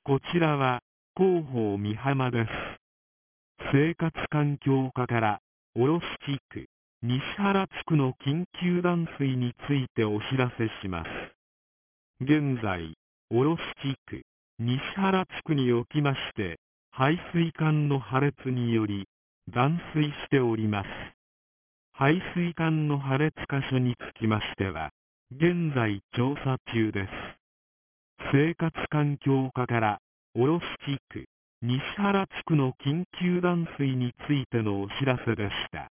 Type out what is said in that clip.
こちらは広報美浜です。生活環境課から卸地区西原地区の緊急断水についてお知らせします。現在、卸地区西原地区におきまして排水管の破裂により断水しております。排水管の破裂箇所につきましては現在調査中です。生活環境課から卸地区西原地区の緊急断水についてのお知らせでした。